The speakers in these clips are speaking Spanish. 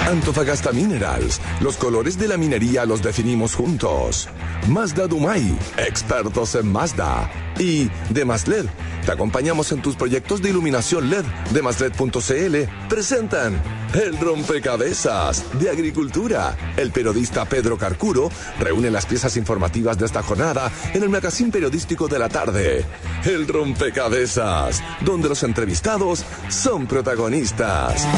Antofagasta Minerals, los colores de la minería los definimos juntos. Mazda Dumay, expertos en Mazda. Y DemasLed, te acompañamos en tus proyectos de iluminación LED. DemasLed.cl presentan El Rompecabezas de Agricultura. El periodista Pedro Carcuro reúne las piezas informativas de esta jornada en el magazine periodístico de la tarde. El Rompecabezas, donde los entrevistados son protagonistas.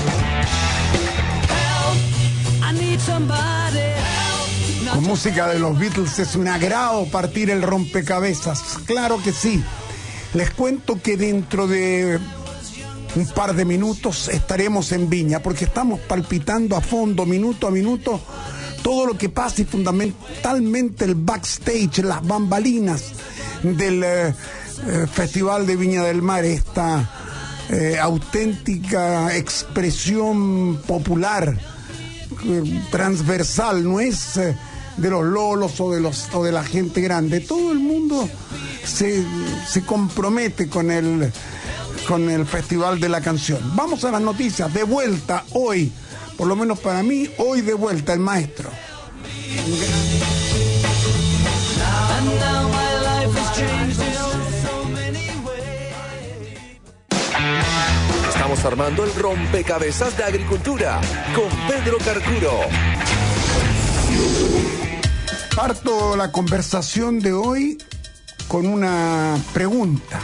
Con música de los Beatles es un agrado partir el rompecabezas. Claro que sí. Les cuento que dentro de un par de minutos estaremos en Viña, porque estamos palpitando a fondo, minuto a minuto, todo lo que pasa y fundamentalmente el backstage, las bambalinas del Festival de Viña del Mar, esta auténtica expresión popular, transversal, no es de los lolos o de la gente grande. Todo el mundo se compromete con el Festival de la Canción. Vamos a las noticias. De vuelta hoy, por lo menos para mí, hoy de vuelta el maestro. Estamos armando el rompecabezas de Agricultura con Pedro Carcuro. Parto la conversación de hoy con una pregunta.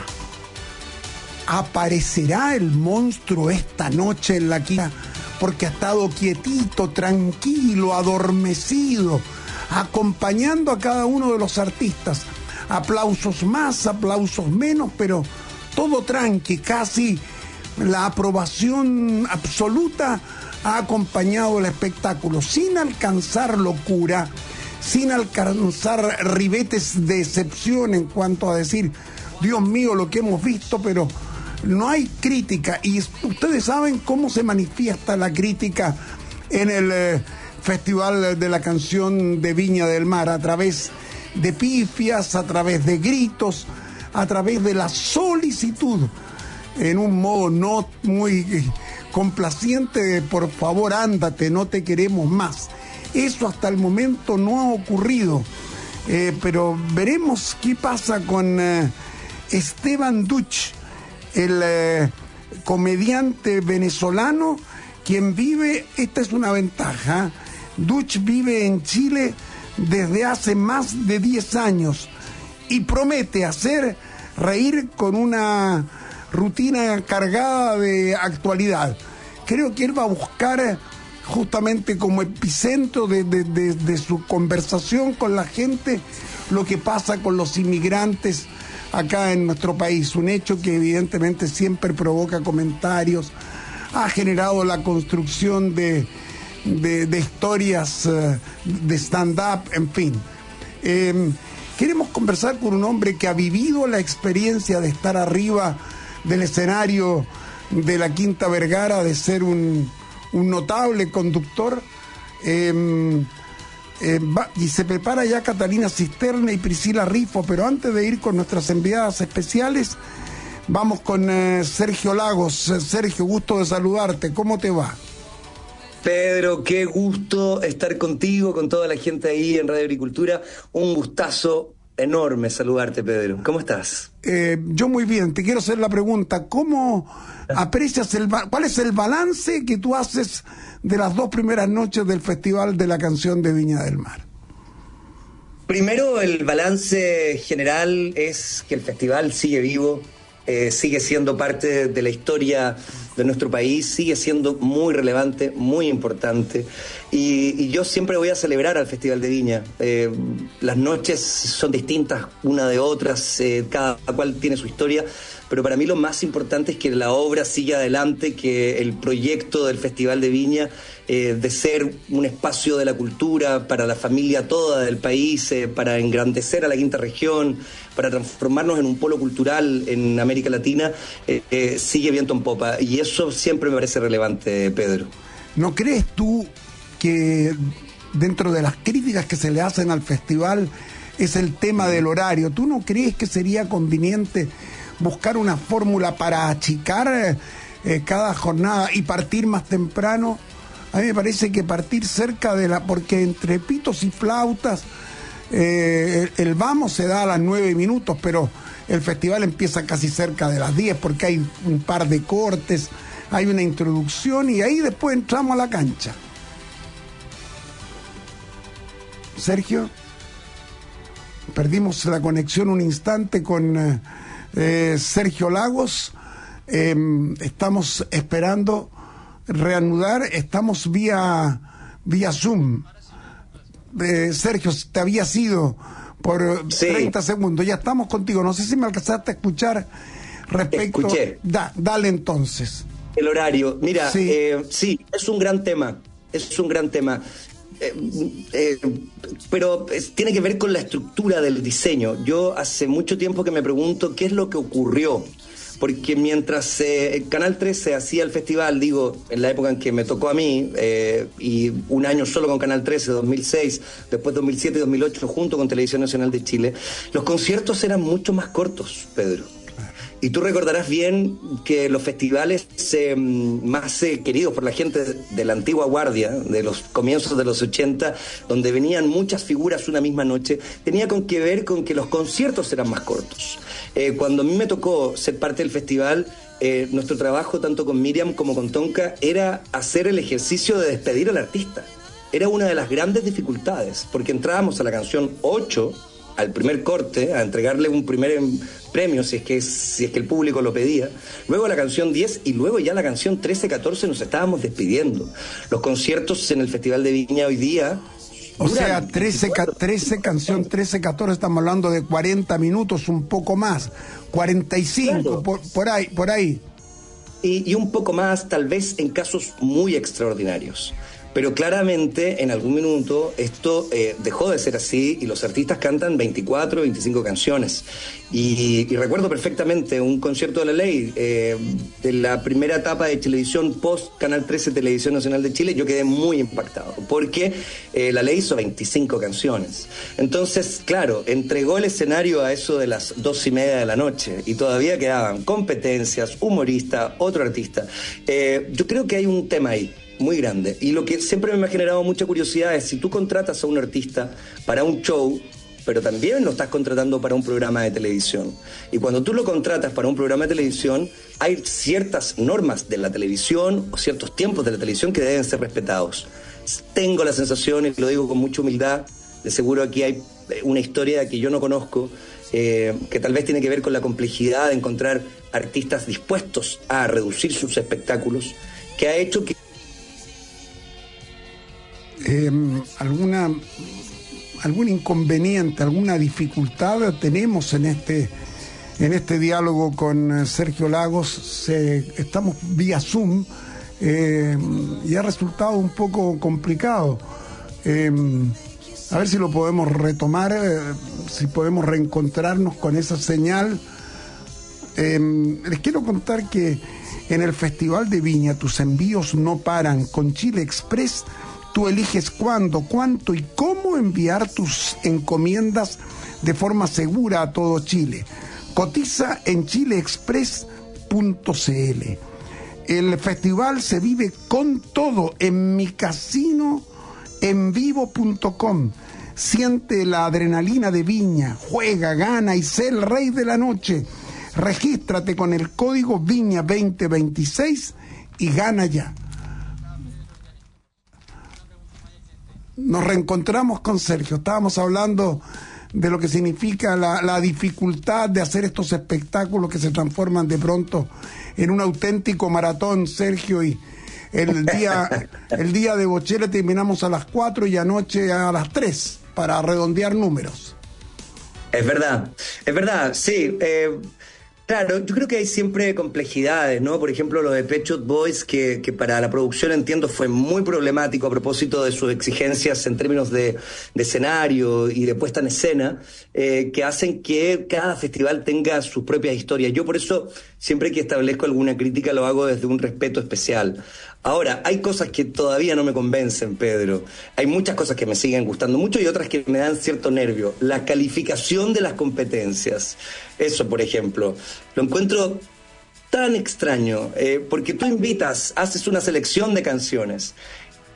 ¿Aparecerá el monstruo esta noche en la quinta? Porque ha estado quietito, tranquilo, adormecido, acompañando a cada uno de los artistas. Aplausos más, aplausos menos, pero todo tranqui, casi la aprobación absoluta ha acompañado el espectáculo, sin alcanzar locura, sin alcanzar ribetes de excepción en cuanto a decir, Dios mío, lo que hemos visto, pero no hay crítica. Y ustedes saben cómo se manifiesta la crítica en el Festival de la Canción de Viña del Mar, a través de pifias, a través de gritos, a través de la solicitud, en un modo no muy complaciente de por favor ándate, no te queremos más. Eso hasta el momento no ha ocurrido, pero veremos qué pasa con Esteban Duch, el comediante venezolano, quien vive, esta es una ventaja, Duch vive en Chile desde hace más de 10 años y promete hacer reír con una rutina cargada de actualidad. Creo que él va a buscar justamente como epicentro de su conversación con la gente lo que pasa con los inmigrantes acá en nuestro país, un hecho que evidentemente siempre provoca comentarios, ha generado la construcción de historias de stand-up, en fin. Queremos conversar con un hombre que ha vivido la experiencia de estar arriba del escenario de la Quinta Vergara, de ser un notable conductor, y se prepara ya Catalina Cisterna y Priscila Rifo, pero antes de ir con nuestras enviadas especiales, vamos con Sergio Lagos. Sergio, gusto de saludarte, ¿cómo te va? Pedro, qué gusto estar contigo, con toda la gente ahí en Radio Agricultura, un gustazo enorme saludarte, Pedro. ¿Cómo estás? Yo muy bien. Te quiero hacer la pregunta, ¿cómo aprecias cuál es el balance que tú haces de las 2 primeras noches del Festival de la Canción de Viña del Mar? Primero, el balance general es que el festival sigue vivo, sigue siendo parte de la historia de nuestro país, sigue siendo muy relevante, muy importante, y yo siempre voy a celebrar al Festival de Viña. Las noches son distintas una de otras, cada cual tiene su historia, pero para mí lo más importante es que la obra siga adelante, que el proyecto del Festival de Viña, de ser un espacio de la cultura para la familia toda del país, para engrandecer a la quinta región, para transformarnos en un polo cultural en América Latina, sigue viento en popa, y eso siempre me parece relevante, Pedro. ¿No crees tú que dentro de las críticas que se le hacen al festival es el tema del horario? ¿Tú no crees que sería conveniente buscar una fórmula para achicar cada jornada y partir más temprano? A mí me parece que partir cerca de porque entre pitos y flautas, el vamos se da a las 9 minutos, pero el festival empieza casi cerca de las 10 porque hay un par de cortes, hay una introducción y ahí después entramos a la cancha. Sergio, perdimos la conexión un instante con Sergio Lagos. Estamos esperando reanudar, estamos vía Zoom. Sergio, te había sido por 30 segundos, ya estamos contigo, no sé si me alcanzaste a escuchar respecto. Escuché. Dale entonces. El horario, mira, sí, es un gran tema, pero tiene que ver con la estructura del diseño. Yo hace mucho tiempo que me pregunto qué es lo que ocurrió, porque mientras Canal 13 hacía el festival, digo, en la época en que me tocó a mí, y un año solo con Canal 13, 2006, después 2007 y 2008 junto con Televisión Nacional de Chile, los conciertos eran mucho más cortos, Pedro. Y tú recordarás bien que los festivales más queridos por la gente de la antigua guardia, de los comienzos de los 80, donde venían muchas figuras una misma noche, tenía que ver con que los conciertos eran más cortos. Cuando a mí me tocó ser parte del festival, nuestro trabajo, tanto con Miriam como con Tonka, era hacer el ejercicio de despedir al artista. Era una de las grandes dificultades, porque entrábamos a la canción 8, al primer corte, a entregarle un primer premio si es que el público lo pedía, luego la canción 10 y luego ya la canción 13-14 nos estábamos despidiendo. Los conciertos en el Festival de Viña hoy día, o sea, 13 canción 13-14, estamos hablando de 40 minutos, un poco más, 45, claro. por ahí. Y un poco más, tal vez en casos muy extraordinarios. Pero claramente, en algún minuto, esto dejó de ser así y los artistas cantan 24, 25 canciones. Y recuerdo perfectamente un concierto de La Ley, de la primera etapa de televisión post Canal 13 Televisión Nacional de Chile. Yo quedé muy impactado, porque La Ley hizo 25 canciones. Entonces, claro, entregó el escenario a eso de las 2:30 de la noche y todavía quedaban competencias, humorista, otro artista. Yo creo que hay un tema ahí muy grande, y lo que siempre me ha generado mucha curiosidad es si tú contratas a un artista para un show, pero también lo estás contratando para un programa de televisión, y cuando tú lo contratas para un programa de televisión hay ciertas normas de la televisión o ciertos tiempos de la televisión que deben ser respetados. Tengo la sensación, y lo digo con mucha humildad, de seguro aquí hay una historia que yo no conozco, que tal vez tiene que ver con la complejidad de encontrar artistas dispuestos a reducir sus espectáculos, que ha hecho que algún inconveniente, alguna dificultad tenemos en este diálogo con Sergio Lagos. Estamos vía Zoom y ha resultado un poco complicado. A ver si lo podemos retomar, si podemos reencontrarnos con esa señal. Les quiero contar que en el Festival de Viña tus envíos no paran. Con Chile Express tú eliges cuándo, cuánto y cómo enviar tus encomiendas de forma segura a todo Chile. Cotiza en chileexpress.cl. El festival se vive con todo en micasinoenvivo.com. Siente la adrenalina de Viña, juega, gana y sé el rey de la noche. Regístrate con el código Viña 2026 y gana ya. Nos reencontramos con Sergio. Estábamos hablando de lo que significa la dificultad de hacer estos espectáculos que se transforman de pronto en un auténtico maratón, Sergio, y el día de Bochera terminamos a las 4 y anoche a las 3 para redondear números. Es verdad, sí. Claro, yo creo que hay siempre complejidades, ¿no? Por ejemplo, lo de Pet Shop Boys, que para la producción, entiendo, fue muy problemático a propósito de sus exigencias en términos de escenario y de puesta en escena, que hacen que cada festival tenga sus propias historias. Yo por eso, siempre que establezco alguna crítica, lo hago desde un respeto especial. Ahora, hay cosas que todavía no me convencen, Pedro. Hay muchas cosas que me siguen gustando mucho y otras que me dan cierto nervio. La calificación de las competencias. Eso, por ejemplo, lo encuentro tan extraño, porque tú haces una selección de canciones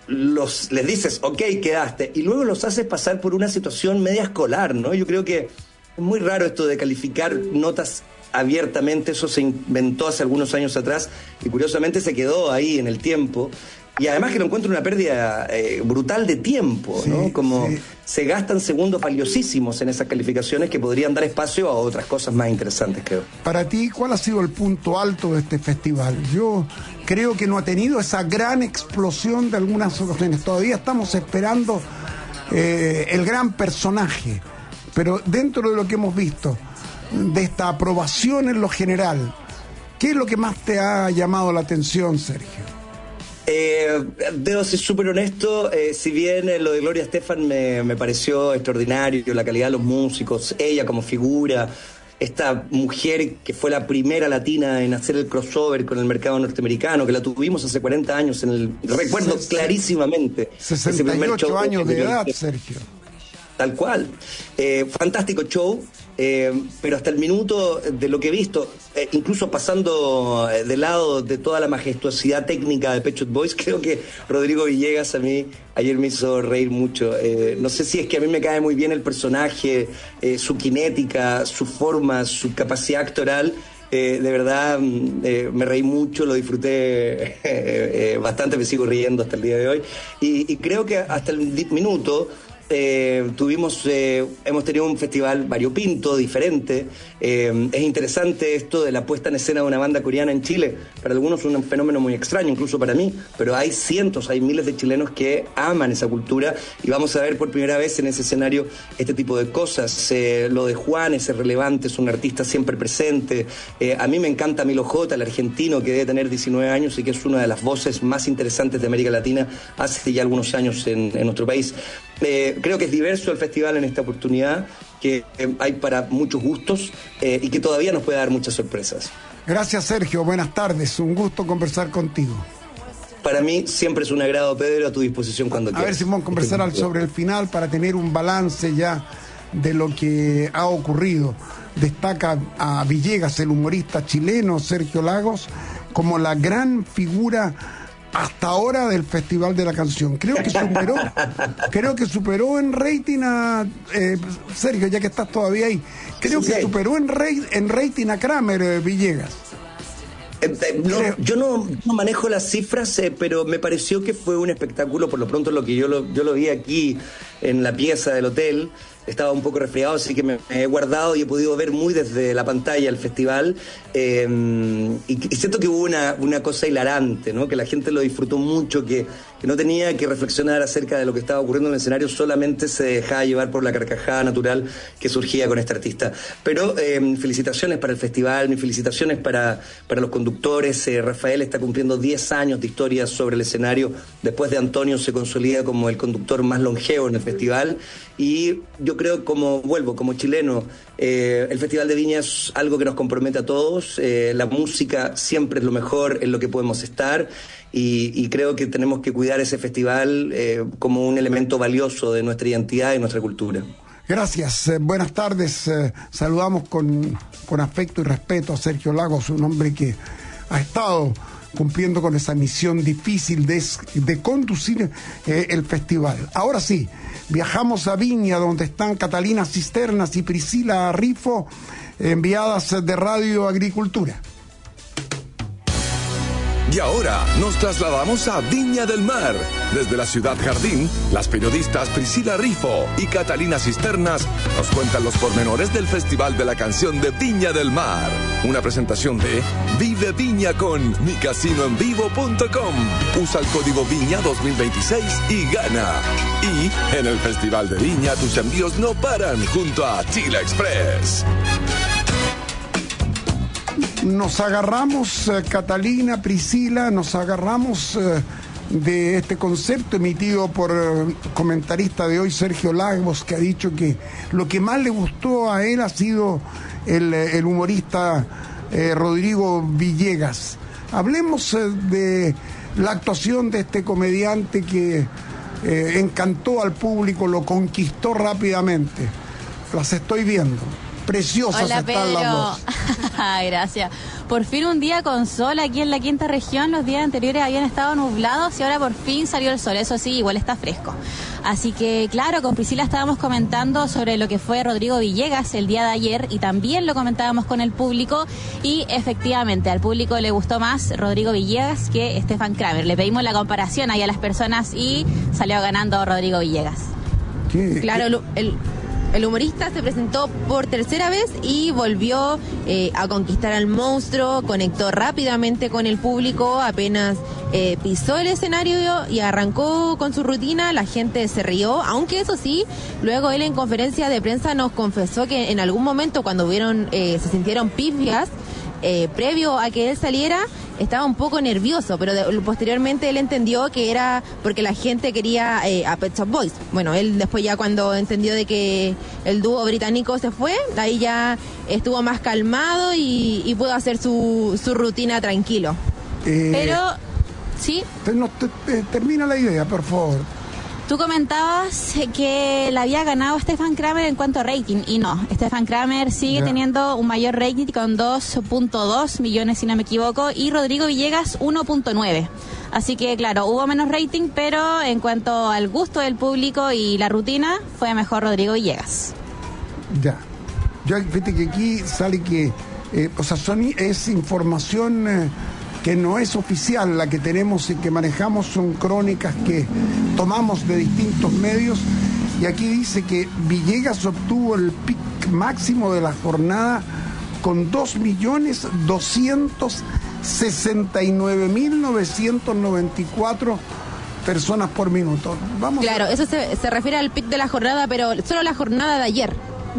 les dices, ok, quedaste, y luego los haces pasar por una situación media escolar, ¿no? Yo creo que es muy raro esto de calificar notas abiertamente, eso se inventó hace algunos años atrás y curiosamente se quedó ahí en el tiempo. Y además que lo encuentro una pérdida brutal de tiempo, ¿no? Sí, como sí. se gastan segundos valiosísimos en esas calificaciones que podrían dar espacio a otras cosas más interesantes, creo. Para ti, ¿cuál ha sido el punto alto de este festival? Yo creo que no ha tenido esa gran explosión de algunas ocasiones. Todavía estamos esperando el gran personaje. Pero dentro de lo que hemos visto, de esta aprobación en lo general, ¿qué es lo que más te ha llamado la atención, Sergio? Debo ser súper honesto, si bien lo de Gloria Estefan me pareció extraordinario, la calidad de los músicos, ella como figura, esta mujer que fue la primera latina en hacer el crossover con el mercado norteamericano, que la tuvimos hace 40 años, recuerdo clarísimamente. 68 años de edad, Sergio. Tal cual. Fantástico show, pero hasta el minuto de lo que he visto, incluso pasando de lado de toda la majestuosidad técnica de Pet Shop Boys, creo que Rodrigo Villegas a mí ayer me hizo reír mucho. No sé si es que a mí me cae muy bien el personaje, su cinética, su forma, su capacidad actoral. De verdad me reí mucho, lo disfruté bastante, me sigo riendo hasta el día de hoy. Y creo que hasta el minuto... hemos tenido un festival variopinto, diferente. Es interesante esto de la puesta en escena de una banda coreana en Chile. Para algunos es un fenómeno muy extraño, incluso para mí, pero hay miles de chilenos que aman esa cultura y vamos a ver por primera vez en ese escenario este tipo de cosas. Lo de Juan es relevante, es un artista siempre presente. A mí me encanta Milo J, el argentino que debe tener 19 años y que es una de las voces más interesantes de América Latina hace ya algunos años en nuestro país. Creo que es diverso el festival en esta oportunidad, que hay para muchos gustos y que todavía nos puede dar muchas sorpresas. Gracias, Sergio. Buenas tardes. Un gusto conversar contigo. Para mí siempre es un agrado, Pedro, a tu disposición cuando quieras. A ver si vamos a conversar sobre el final para tener un balance ya de lo que ha ocurrido. Destaca a Villegas, el humorista chileno, Sergio Lagos, como la gran figura hasta ahora del Festival de la Canción. Creo que superó en rating a Sergio, ya que estás todavía ahí. Creo que superó en rating a Kramer, Villegas. Yo no manejo las cifras, pero me pareció que fue un espectáculo, por lo pronto lo que yo lo vi aquí en la pieza del hotel. Estaba un poco resfriado, así que me he guardado y he podido ver muy desde la pantalla el festival. Y siento que hubo una cosa hilarante, ¿no? Que la gente lo disfrutó mucho, que no tenía que reflexionar acerca de lo que estaba ocurriendo en el escenario, solamente se dejaba llevar por la carcajada natural que surgía con este artista. Pero felicitaciones para el festival, mis felicitaciones para los conductores. Rafael está cumpliendo 10 años de historia sobre el escenario. Después de Antonio se consolida como el conductor más longevo en el festival. Y yo creo, como chileno, el Festival de Viña es algo que nos compromete a todos. La música siempre es lo mejor en lo que podemos estar y creo que tenemos que cuidar ese festival como un elemento valioso de nuestra identidad y nuestra cultura. Gracias, buenas tardes. Saludamos con afecto y respeto a Sergio Lagos, un hombre que ha estado cumpliendo con esa misión difícil de conducir el festival. Ahora sí, viajamos a Viña, donde están Catalina Cisternas y Priscila Rifo, enviadas de Radio Agricultura. Y ahora nos trasladamos a Viña del Mar. Desde la ciudad Jardín, las periodistas Priscila Rifo y Catalina Cisternas nos cuentan los pormenores del Festival de la Canción de Viña del Mar. Una presentación de Vive Viña con micasinoenvivo.com. Usa el código Viña 2026 y gana. Y en el Festival de Viña tus envíos no paran junto a Chile Express. Nos agarramos, Catalina, Priscila, de este concepto emitido por el comentarista de hoy, Sergio Lagos, que ha dicho que lo que más le gustó a él ha sido el humorista Rodrigo Villegas. Hablemos de la actuación de este comediante que encantó al público, lo conquistó rápidamente. Las estoy viendo. Preciosas Hola, están las dos. Gracias. por fin un día con sol aquí en la quinta región. Los días anteriores habían estado nublados y ahora por fin salió el sol. Eso sí, igual está fresco. Así que, claro, con Priscila estábamos comentando sobre lo que fue Rodrigo Villegas el día de ayer y también lo comentábamos con el público y efectivamente al público le gustó más Rodrigo Villegas que Stefan Kramer. Le pedimos la comparación ahí a las personas y salió ganando Rodrigo Villegas. Claro, el humorista se presentó por tercera vez y volvió a conquistar al monstruo, conectó rápidamente con el público, apenas pisó el escenario y arrancó con su rutina, la gente se rió, aunque eso sí, luego él en conferencia de prensa nos confesó que en algún momento cuando se sintieron pifias, previo a que él saliera, estaba un poco nervioso, pero posteriormente él entendió que era porque la gente quería a Pet Shop Boys. Bueno, él después ya cuando entendió de que el dúo británico se fue, ahí ya estuvo más calmado y pudo hacer su rutina tranquilo. Pero, ¿sí? Termina la idea, por favor. Tú comentabas que la había ganado Stefan Kramer en cuanto a rating, y no, Stefan Kramer sigue teniendo un mayor rating con 2.2 millones, si no me equivoco, y Rodrigo Villegas 1.9. Así que, claro, hubo menos rating, pero en cuanto al gusto del público y la rutina, fue mejor Rodrigo Villegas. Ya. Fíjate que aquí sale que, es información... que no es oficial, la que tenemos y que manejamos son crónicas que tomamos de distintos medios, y aquí dice que Villegas obtuvo el pic máximo de la jornada con 2.269.994 personas por minuto. Claro, eso se refiere al pic de la jornada, pero solo la jornada de ayer,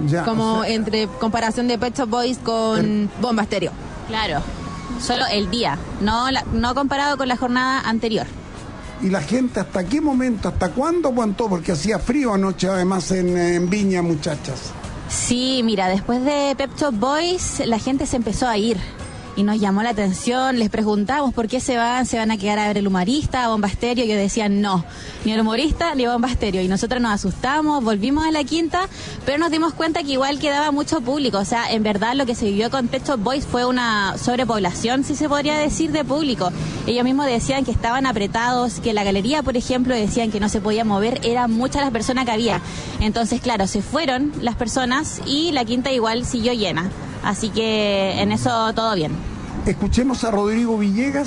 entre comparación de Pet Shop Boys con Bomba Estéreo. Claro. Solo el día, no comparado con la jornada anterior. ¿Y la gente hasta qué momento, hasta cuándo aguantó? Porque hacía frío anoche además en Viña, muchachas. Sí, mira, después de Pet Shop Boys la gente se empezó a ir y nos llamó la atención, les preguntamos por qué se van a quedar a ver el humorista, a Bomba Estéreo, y ellos decían no, ni el humorista ni Bomba Estéreo, y nosotros nos asustamos, volvimos a la quinta, pero nos dimos cuenta que igual quedaba mucho público, o sea, en verdad lo que se vivió con Pet Shop Boys fue una sobrepoblación, si se podría decir, de público. Ellos mismos decían que estaban apretados, que la galería, por ejemplo, decían que no se podía mover, eran muchas las personas que había, entonces claro, se fueron las personas y la quinta igual siguió llena. Así que en eso todo bien. Escuchemos a Rodrigo Villegas.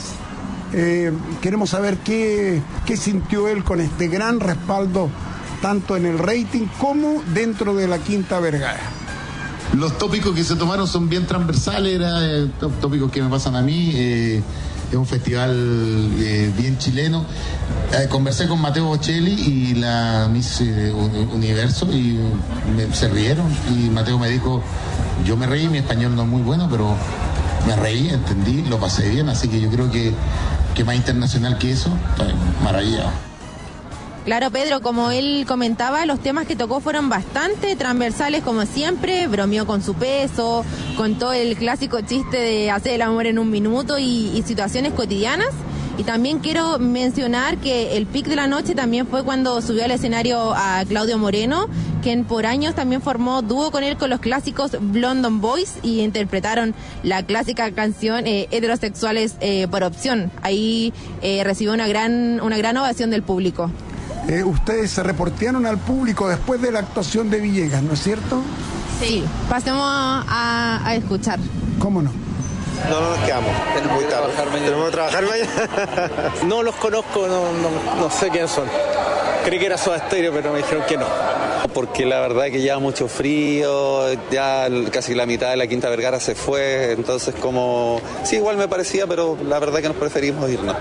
Queremos saber qué sintió él con este gran respaldo, tanto en el rating como dentro de la Quinta Vergara. Los tópicos que se tomaron son bien transversales, tópicos que me pasan a mí. Es un festival bien chileno. Conversé con Mateo Bocelli y la Miss Universo y se rieron, y Mateo me dijo, yo me reí, mi español no es muy bueno, pero me reí, entendí, lo pasé bien, así que yo creo que más internacional que eso, maravillado. Claro, Pedro, como él comentaba, los temas que tocó fueron bastante transversales, como siempre, bromeó con su peso, contó el clásico chiste de hacer el amor en un minuto y situaciones cotidianas. Y también quiero mencionar que el pic de la noche también fue cuando subió al escenario a Claudio Moreno, quien por años también formó dúo con él con los clásicos London Boys y interpretaron la clásica canción Heterosexuales por opción. Ahí recibió una gran ovación del público. Ustedes se reportearon al público después de la actuación de Villegas, ¿no es cierto? Sí, pasemos a escuchar. ¿Cómo no? No nos quedamos. Tenemos que trabajar mañana. No los conozco, no sé quiénes son. Creí que era Soda Stereo, pero me dijeron que no. Porque la verdad es que ya mucho frío, ya casi la mitad de la Quinta Vergara se fue, entonces sí, igual me parecía, pero la verdad es que nos preferimos irnos.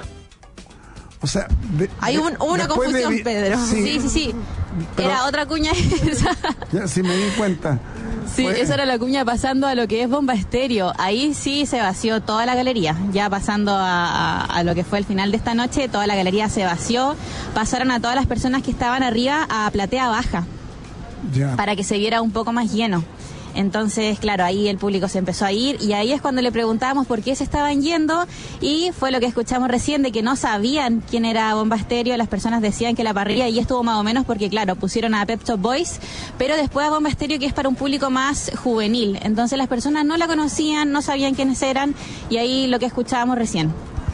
O sea, hay una confusión, Pedro. Sí. Era otra cuña esa. Ya, sí, me di cuenta. Sí, esa era la cuña pasando a lo que es Bomba Estéreo. Ahí sí se vació toda la galería. Ya pasando a lo que fue el final de esta noche, toda la galería se vació. Pasaron a todas las personas que estaban arriba a platea baja. Ya. Para que se viera un poco más lleno. Entonces, claro, ahí el público se empezó a ir y ahí es cuando le preguntábamos por qué se estaban yendo y fue lo que escuchamos recién de que no sabían quién era Bomba Estéreo. Las personas decían que la parrilla ahí estuvo más o menos porque, claro, pusieron a Pet Shop Boys, pero después a Bomba Estéreo, que es para un público más juvenil. Entonces las personas no la conocían, no sabían quiénes eran y ahí lo que escuchábamos recién.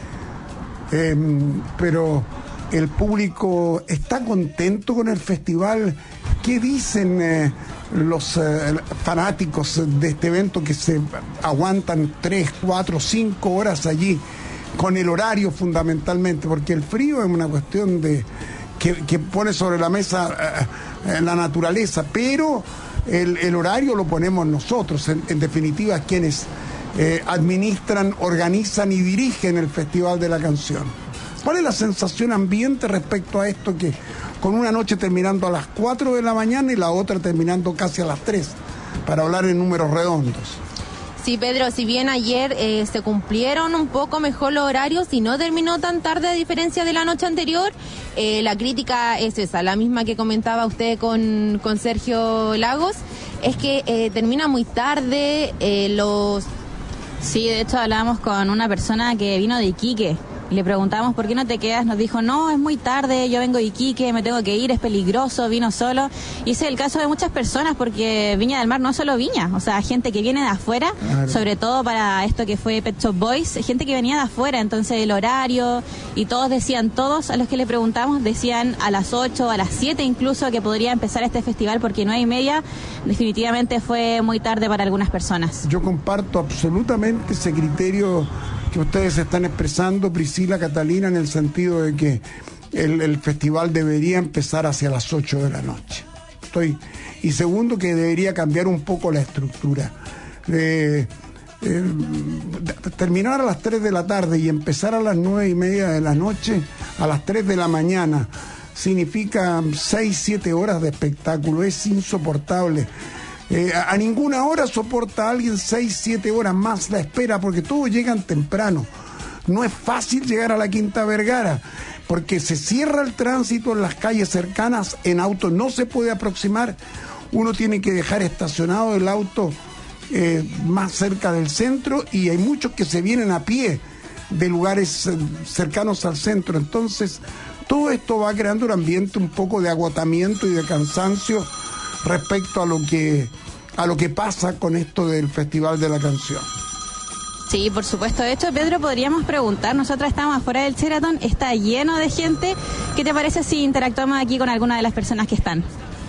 Pero el público está contento con el festival. ¿Qué dicen los fanáticos de este evento que se aguantan 3, 4, 5 horas allí con el horario fundamentalmente? Porque el frío es una cuestión de que pone sobre la mesa la naturaleza, pero el horario lo ponemos nosotros, en definitiva quienes administran, organizan y dirigen el Festival de la Canción. ¿Cuál es la sensación ambiente respecto a esto, que con una noche terminando a las 4 de la mañana y la otra terminando casi a las 3, para hablar en números redondos? Sí, Pedro, si bien ayer se cumplieron un poco mejor los horarios y no terminó tan tarde a diferencia de la noche anterior, la crítica es esa, la misma que comentaba usted con Sergio Lagos, es que termina muy tarde, Sí, de hecho hablábamos con una persona que vino de Iquique. Y le preguntamos por qué no te quedas, nos dijo, no, es muy tarde, yo vengo de Iquique, me tengo que ir, es peligroso, vino solo. Y ese es el caso de muchas personas, porque Viña del Mar no es solo Viña, o sea, gente que viene de afuera, claro, sobre todo para esto que fue Pet Shop Boys, gente que venía de afuera, entonces el horario, y todos decían, todos a los que le preguntamos, decían a las 8, a las 7 incluso, que podría empezar este festival, porque 9:30 definitivamente fue muy tarde para algunas personas. Yo comparto absolutamente ese criterio que ustedes están expresando, Priscila, Catalina, en el sentido de que el festival debería empezar hacia las 8 de la noche. Y segundo, que debería cambiar un poco la estructura. Terminar a las 3 de la tarde y empezar a las 9:30 de la noche, a las 3 de la mañana, significa 6, 7 horas de espectáculo. Es insoportable. A ninguna hora soporta a alguien 6, 7 horas más la espera, porque todos llegan temprano. No es fácil llegar a la Quinta Vergara, porque se cierra el tránsito en las calles cercanas, en auto no se puede aproximar, uno tiene que dejar estacionado el auto más cerca del centro, y hay muchos que se vienen a pie de lugares cercanos al centro. Entonces, todo esto va creando un ambiente un poco de agotamiento y de cansancio respecto a lo que pasa con esto del Festival de la Canción. Sí, por supuesto. De hecho, Pedro, podríamos preguntar, nosotros estamos afuera del Sheraton, está lleno de gente. ¿Qué te parece si interactuamos aquí con alguna de las personas que están?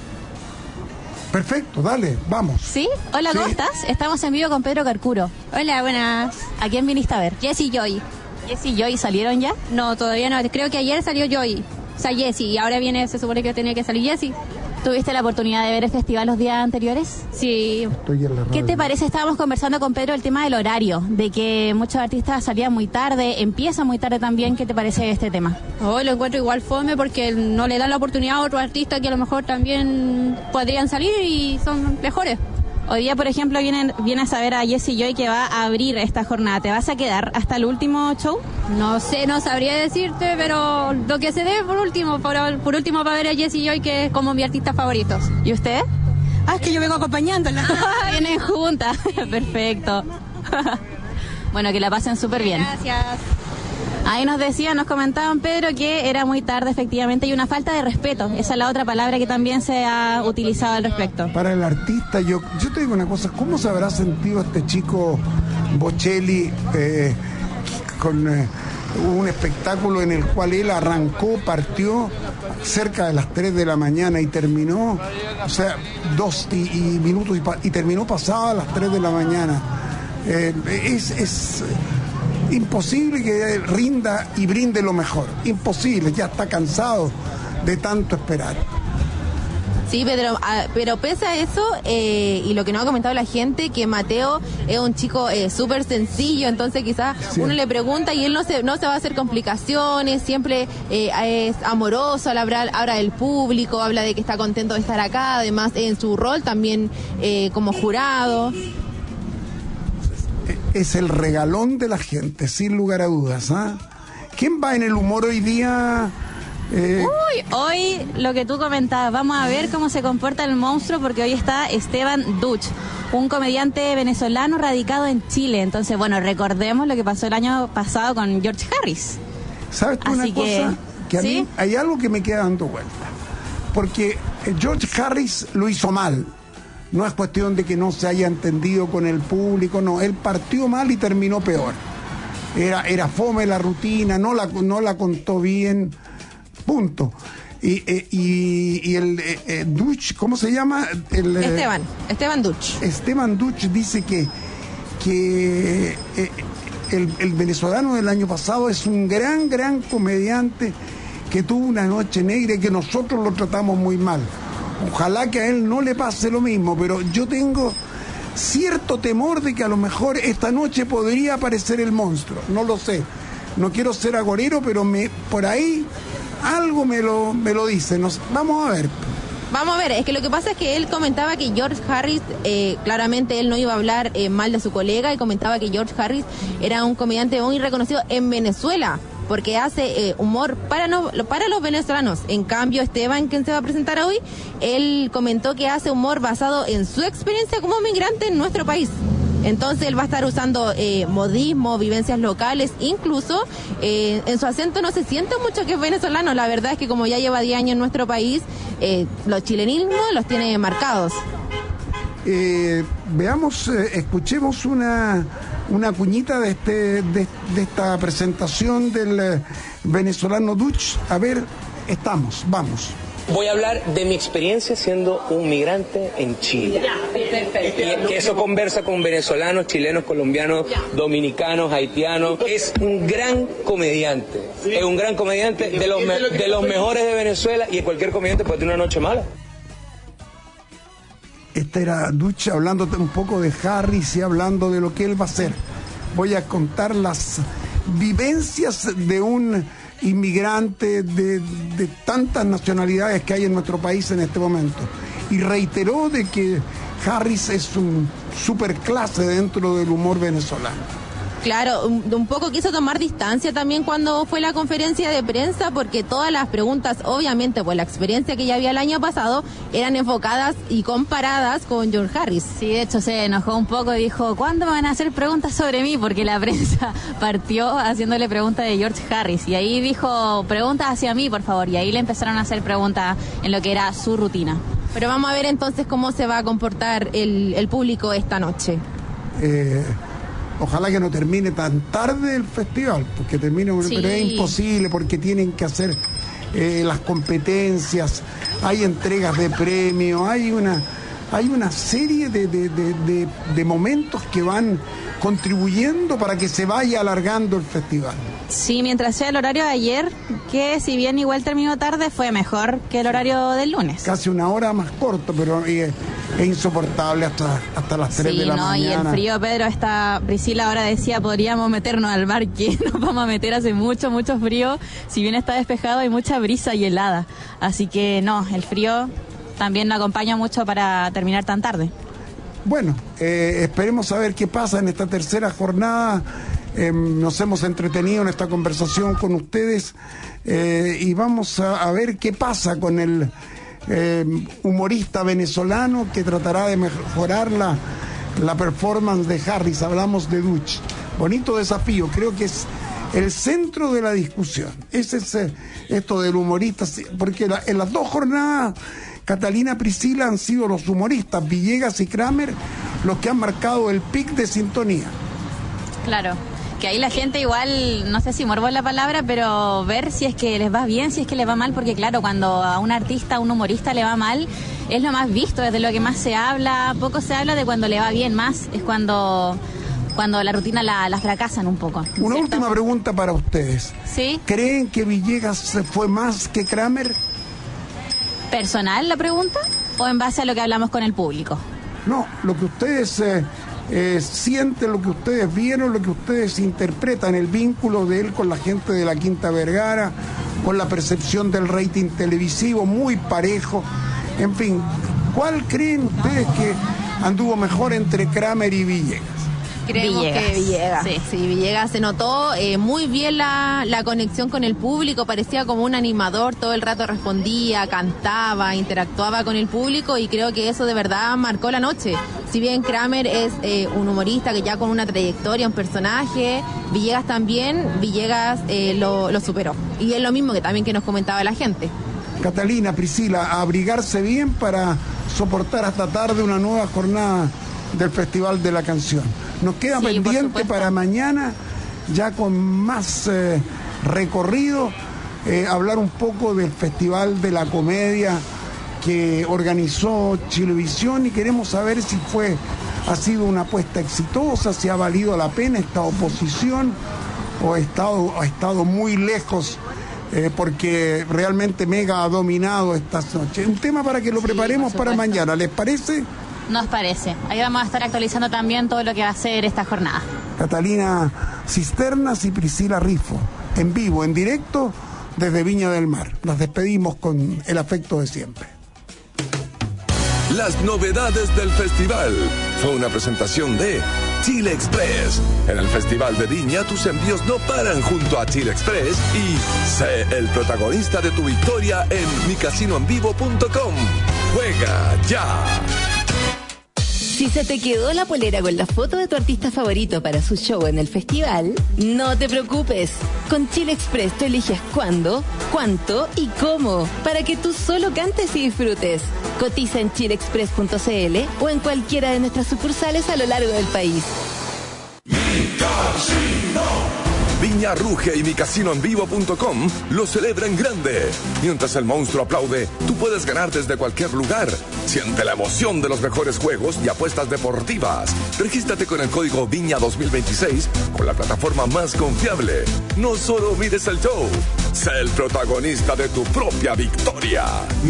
Perfecto, dale, vamos. ¿Sí? Hola, ¿cómo estás? Estamos en vivo con Pedro Carcuro. Hola, buenas. ¿A quién viniste a ver? Jessie Joy. ¿Jessie Joy salieron ya? No, todavía no. Creo que ayer salió Joy. O sea, Jessie. Y ahora se supone que tenía que salir Jessie. ¿Tuviste la oportunidad de ver el festival los días anteriores? Sí. ¿Qué te parece? Estábamos conversando con Pedro el tema del horario, de que muchos artistas salían muy tarde, empiezan muy tarde también. ¿Qué te parece este tema? Lo encuentro igual fome, porque no le dan la oportunidad a otros artistas que a lo mejor también podrían salir y son mejores. Hoy día, por ejemplo, vienes a ver a Jessie Joy, que va a abrir esta jornada. ¿Te vas a quedar hasta el último show? No sé, no sabría decirte, pero lo que se dé por último para ver a Jessie Joy, que es como mi artista favorito. ¿Y usted? Es que yo vengo acompañándola. Vienen juntas. Perfecto. Bueno, que la pasen súper bien. Gracias. Ahí nos comentaban, Pedro, que era muy tarde, efectivamente, y una falta de respeto. Esa es la otra palabra que también se ha utilizado al respecto. Para el artista, yo te digo una cosa, ¿cómo se habrá sentido este chico Bocelli con un espectáculo en el cual él partió cerca de las 3 de la mañana y terminó, o sea, 2 minutos y terminó pasado a las 3 de la mañana? Es imposible que rinda y brinde lo mejor. Imposible, ya está cansado de tanto esperar. Sí, pero pese a eso, y lo que nos ha comentado la gente, que Mateo es un chico súper sencillo, entonces quizás uno le pregunta y él no se va a hacer complicaciones, siempre es amoroso, habla del público, habla de que está contento de estar acá, además en su rol también como jurado. Es el regalón de la gente, sin lugar a dudas. ¿Quién va en el humor hoy día, Hoy lo que tú comentabas, vamos a ver cómo se comporta el monstruo, porque hoy está Esteban Duch, un comediante venezolano radicado en Chile. Entonces, bueno, recordemos lo que pasó el año pasado con George Harris. ¿Sabes tú una cosa? Que a mí hay algo que me queda dando vuelta. Porque George Harris lo hizo mal. No es cuestión de que no se haya entendido con el público, no. Él partió mal y terminó peor. Era fome la rutina, no la contó bien, punto. Y el Duch, ¿cómo se llama? Esteban Duch. Esteban Duch dice que el venezolano del año pasado es un gran comediante que tuvo una noche negra y que nosotros lo tratamos muy mal. Ojalá que a él no le pase lo mismo, pero yo tengo cierto temor de que a lo mejor esta noche podría aparecer el monstruo. No lo sé. No quiero ser agorero, pero por ahí algo me lo dice. Vamos a ver. Vamos a ver, es que lo que pasa es que él comentaba que George Harris, claramente él no iba a hablar mal de su colega, y comentaba que George Harris era un comediante muy reconocido en Venezuela, porque hace humor para los venezolanos. En cambio, Esteban, quien se va a presentar hoy, él comentó que hace humor basado en su experiencia como migrante en nuestro país. Entonces él va a estar usando modismo, vivencias locales, incluso en su acento no se siente mucho que es venezolano. La verdad es que como ya lleva 10 años en nuestro país, los chilenismos los tiene marcados. Escuchemos una cuñita de esta presentación del venezolano Duch. A ver, vamos. Voy a hablar de mi experiencia siendo un migrante en Chile. Y que eso conversa con venezolanos, chilenos, colombianos, dominicanos, haitianos. Es un gran comediante. Es un gran comediante de los mejores de Venezuela, y cualquier comediante puede tener una noche mala. Este era Duch hablando un poco de Harris y hablando de lo que él va a hacer. Voy a contar las vivencias de un inmigrante de tantas nacionalidades que hay en nuestro país en este momento. Y reiteró de que Harris es un superclase dentro del humor venezolano. Claro, un poco quiso tomar distancia también cuando fue la conferencia de prensa, porque todas las preguntas, obviamente, por la experiencia que ya había el año pasado, eran enfocadas y comparadas con George Harris. Sí, de hecho se enojó un poco y dijo, ¿cuándo me van a hacer preguntas sobre mí? Porque la prensa partió haciéndole preguntas de George Harris, y ahí dijo, preguntas hacia mí, por favor, y ahí le empezaron a hacer preguntas en lo que era su rutina. Pero vamos a ver entonces cómo se va a comportar el público esta noche. Ojalá que no termine tan tarde el festival, porque pero es imposible, porque tienen que hacer las competencias, hay entregas de premios, hay una serie de momentos que van contribuyendo para que se vaya alargando el festival. Sí, mientras sea el horario de ayer, que si bien igual terminó tarde, fue mejor que el horario del lunes. Casi una hora más corto, pero es insoportable hasta las 3 de la mañana. Y el frío, Pedro, Priscila ahora decía, podríamos meternos al bar, que nos vamos a meter, hace mucho frío. Si bien está despejado, hay mucha brisa y helada. Así que no, el frío también no acompaña mucho para terminar tan tarde. Bueno, esperemos a ver qué pasa en esta tercera jornada. Nos hemos entretenido en esta conversación con ustedes y vamos a ver qué pasa con el humorista venezolano que tratará de mejorar la performance de Harris. Hablamos de Duch. Bonito desafío, creo que es el centro de la discusión. Ese es esto del humorista, porque en las dos jornadas, Catalina, Priscila, han sido los humoristas Villegas y Kramer los que han marcado el pic de sintonía. Claro, que ahí la gente igual, no sé si morbo la palabra, pero ver si es que les va bien, si es que les va mal, porque claro, cuando a un artista, a un humorista le va mal, es lo más visto, es de lo que más se habla. Poco se habla de cuando le va bien, más es cuando la rutina la fracasan un poco. Una última pregunta para ustedes. ¿Sí? ¿Creen que Villegas fue más que Kramer? ¿Personal la pregunta o en base a lo que hablamos con el público? No, lo que ustedes sienten, lo que ustedes vieron, lo que ustedes interpretan, el vínculo de él con la gente de la Quinta Vergara, con la percepción del rating televisivo muy parejo. En fin, ¿cuál creen ustedes que anduvo mejor entre Kramer y Villegas? Creemos que Villegas. Sí, Villegas se notó muy bien la conexión con el público, parecía como un animador, todo el rato respondía, cantaba, interactuaba con el público y creo que eso de verdad marcó la noche. Si bien Kramer es un humorista que ya con una trayectoria, un personaje, Villegas también, lo superó. Y es lo mismo que también que nos comentaba la gente. Catalina, Priscila, a abrigarse bien para soportar hasta tarde una nueva jornada del Festival de la Canción. Nos queda pendiente para mañana, ya con más recorrido, hablar un poco del Festival de la Comedia que organizó Chilevisión y queremos saber si ha sido una apuesta exitosa, si ha valido la pena esta oposición o ha estado muy lejos, porque realmente Mega ha dominado estas noches. Un tema para que lo preparemos para mañana, ¿les parece? Nos parece. Ahí vamos a estar actualizando también todo lo que va a ser esta jornada. Catalina Cisternas y Priscila Rifo, en vivo, en directo, desde Viña del Mar. Nos despedimos con el afecto de siempre. Las novedades del festival. Fue una presentación de Chile Express. En el Festival de Viña, tus envíos no paran junto a Chile Express y sé el protagonista de tu victoria en micasinoenvivo.com. ¡Juega ya! Si se te quedó la polera con la foto de tu artista favorito para su show en el festival, no te preocupes. Con Chile Express tú eliges cuándo, cuánto y cómo, para que tú solo cantes y disfrutes. Cotiza en chileexpress.cl o en cualquiera de nuestras sucursales a lo largo del país. Viña ruge y micasinoenvivo.com lo celebra en grande. Mientras el monstruo aplaude, tú puedes ganar desde cualquier lugar. Siente la emoción de los mejores juegos y apuestas deportivas. Regístrate con el código Viña 2026 con la plataforma más confiable. No solo mires el show, sé el protagonista de tu propia victoria.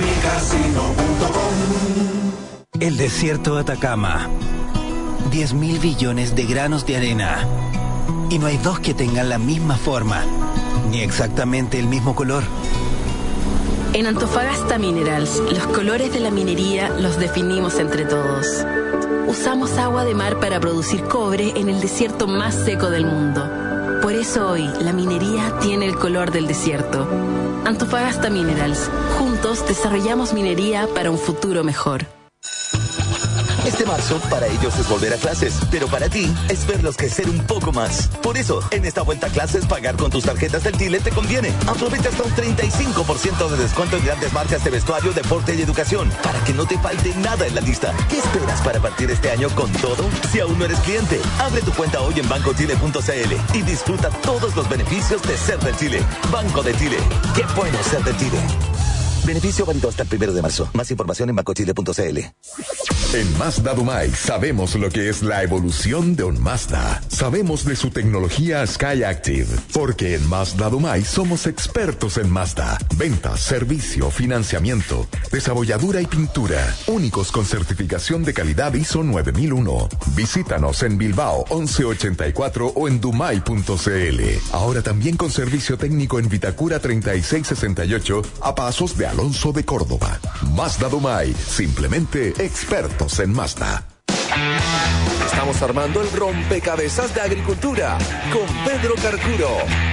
micasino.com. El desierto de Atacama. 10.000 billones de granos de arena. Y no hay dos que tengan la misma forma, ni exactamente el mismo color. En Antofagasta Minerals, los colores de la minería los definimos entre todos. Usamos agua de mar para producir cobre en el desierto más seco del mundo. Por eso hoy, la minería tiene el color del desierto. Antofagasta Minerals. Juntos desarrollamos minería para un futuro mejor. Este marzo, para ellos es volver a clases, pero para ti es verlos crecer un poco más. Por eso, en esta vuelta a clases, pagar con tus tarjetas del Tile te conviene. Aprovecha hasta un 35% de descuento en grandes marcas de vestuario, deporte y educación, para que no te falte nada en la lista. ¿Qué esperas para partir este año con todo? Si aún no eres cliente, abre tu cuenta hoy en bancochile.cl y disfruta todos los beneficios de ser del Chile. Banco de Chile. ¡Qué bueno ser del Chile! Beneficio válido hasta el 1 de marzo. Más información en bancochile.cl. En Mazda Dumay sabemos lo que es la evolución de un Mazda. Sabemos de su tecnología Skyactiv, porque en Mazda Dumay somos expertos en Mazda. Ventas, servicio, financiamiento, desabolladura y pintura. Únicos con certificación de calidad ISO 9001. Visítanos en Bilbao 1184 o en dumay.cl. Ahora también con servicio técnico en Vitacura 3668 a pasos de Alonso de Córdoba. Mazda Dumay, simplemente expertos en Mazda. Estamos armando el rompecabezas de agricultura con Pedro Carcuro.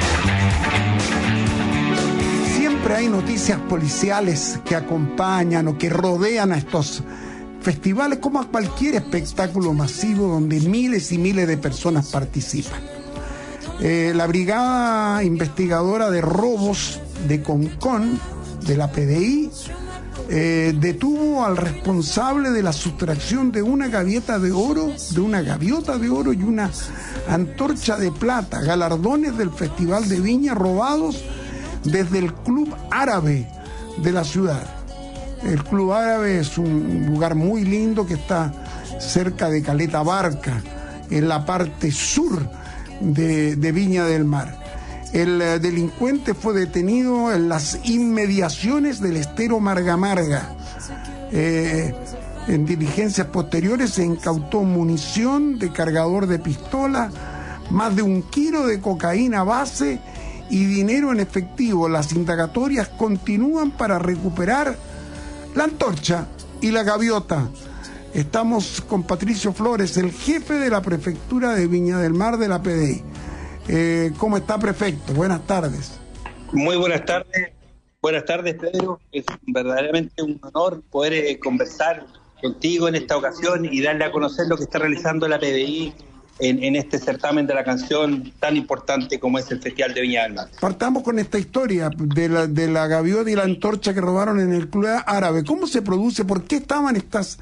Siempre hay noticias policiales que acompañan o que rodean a estos festivales, como a cualquier espectáculo masivo donde miles y miles de personas participan. La Brigada Investigadora de Robos de Concón, de la PDI, detuvo al responsable de la sustracción de una gaviota de oro y una antorcha de plata, galardones del Festival de Viña robados desde el Club Árabe de la ciudad. El Club Árabe es un lugar muy lindo que está cerca de Caleta Barca, en la parte sur de Viña del Mar. El delincuente fue detenido en las inmediaciones del estero Marga Marga. En diligencias posteriores se incautó munición de cargador de pistola, más de 1 kilo de cocaína base y dinero en efectivo. Las indagatorias continúan para recuperar la antorcha y la gaviota. Estamos con Patricio Flores, el jefe de la Prefectura de Viña del Mar de la PDI. ¿Cómo está, prefecto? Buenas tardes. Muy buenas tardes. Buenas tardes, Pedro. Es verdaderamente un honor poder conversar contigo en esta ocasión y darle a conocer lo que está realizando la PDI en este certamen de la canción tan importante como es el Festival de Viña del Mar. Partamos con esta historia de la gaviota y la antorcha que robaron en el Club Árabe. ¿Cómo se produce? ¿Por qué estaban estas